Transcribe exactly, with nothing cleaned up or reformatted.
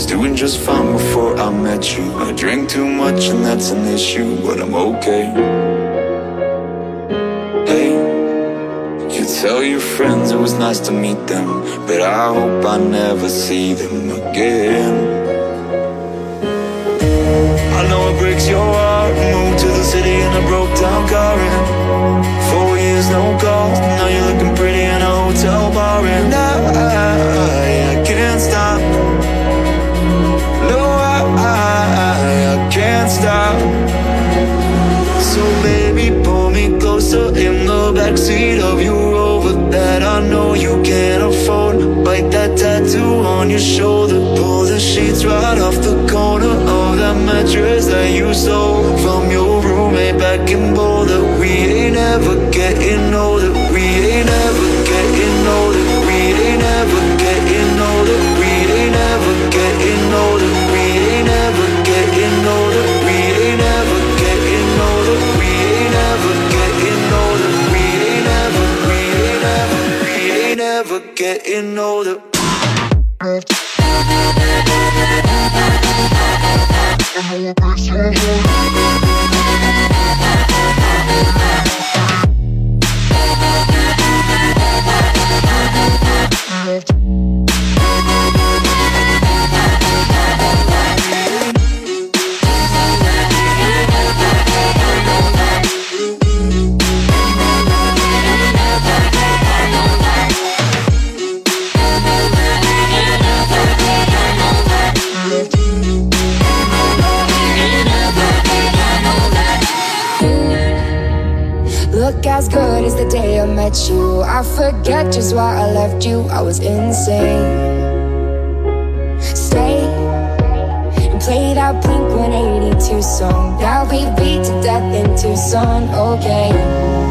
was doing just fine before I met you. I drink too much and that's an issue, but I'm okay. Hey, you tell your friends it was nice to meet them, but I hope I never see them again. I know it breaks your heart. Moved to the city in a broke down car, and four years no calls. Now you're looking pretty in a hotel bar, and I, I, I can't stop. No, I, I, I can't stop. So baby, pull me closer in the backseat of your Rover that I know you can't afford. Bite that tattoo on your shoulder. Pull the sheets right off the corner of that mattress that you stole from your roommate back in Boulder. We ain't ever getting older. We ain't ever getting older. We ain't ever getting older. We ain't ever getting older. We ain't ever getting older. We ain't ever getting older. We ain't ever getting older. We ain't ever, we ain't ever, we ain't ever getting older. Look as good as the day I met you. I forget just why I left you. I was insane. Stay and play that Blink one eighty-two song that we beat to death in Tucson. Okay.